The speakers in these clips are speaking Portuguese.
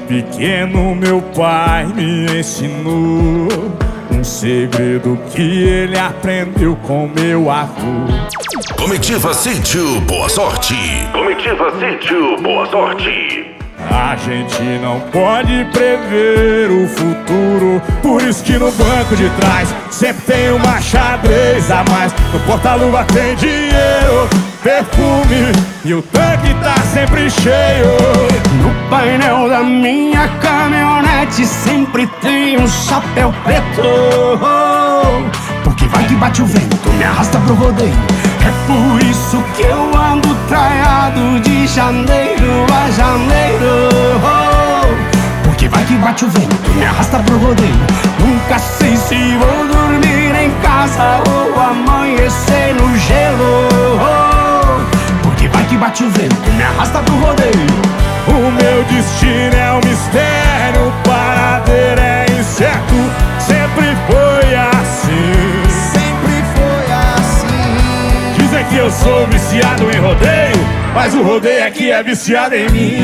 pequeno meu pai me ensinou um segredo que ele aprendeu com meu avô. Comitiva Sítio Boa Sorte. Comitiva Sítio Boa Sorte. A gente não pode prever o futuro, por isso que no banco de trás sempre tem uma xadrez a mais. No porta-luva tem dinheiro, perfume e o tanque tá sempre cheio. No painel da minha caminhonete sempre tem um chapéu preto, porque vai que bate o vento, me arrasta pro rodeio. É por isso que eu ando traiado de janeiro a janeiro, porque vai que bate o vento, me arrasta pro rodeio. Nunca sei se vou dormir em casa ou amanhecer no gelo, porque vai que bate o vento, me arrasta pro rodeio. O meu destino é um mistério, o paradeiro é incerto. Sempre foi assim, sempre foi assim. dizem que eu sou viciado em rodeio, mas o rodeio aqui é viciado em mim.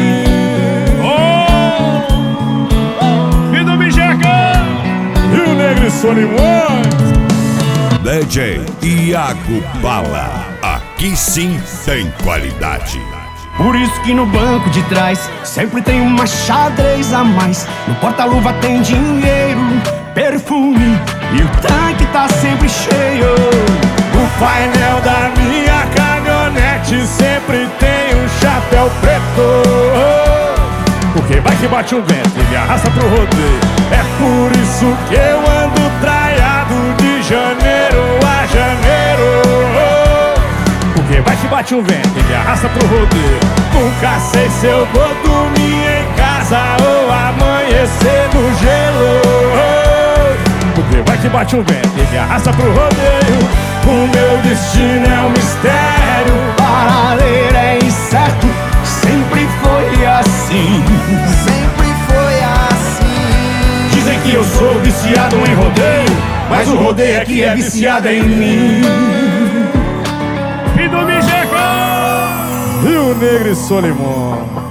E do Bijaca e o Negro Solimões. DJ Iago Bala. Aqui sim tem qualidade. Por isso que no banco de trás sempre tem uma xadrez a mais. No porta-luva tem dinheiro, perfume e o tanque tá sempre cheio. O painel da minha caminhonete sempre tem um chapéu preto, porque vai que bate o vento e me arrasta pro rodeio. É por isso que eu ando traiado de janeiro a janeiro, porque vai que bate o vento e me arrasta pro rodeio. Nunca sei se eu vou dormir em casa ou amanhecer no gelo, porque vai que bate o vento e me arrasta pro rodeio. O meu destino é um mistério, Paradeiro é incerto, sempre foi assim, Sempre foi assim. dizem que eu sou viciado em rodeio, mas o rodeio aqui é viciado em mim. E do Bijaca e o Negro Solimões.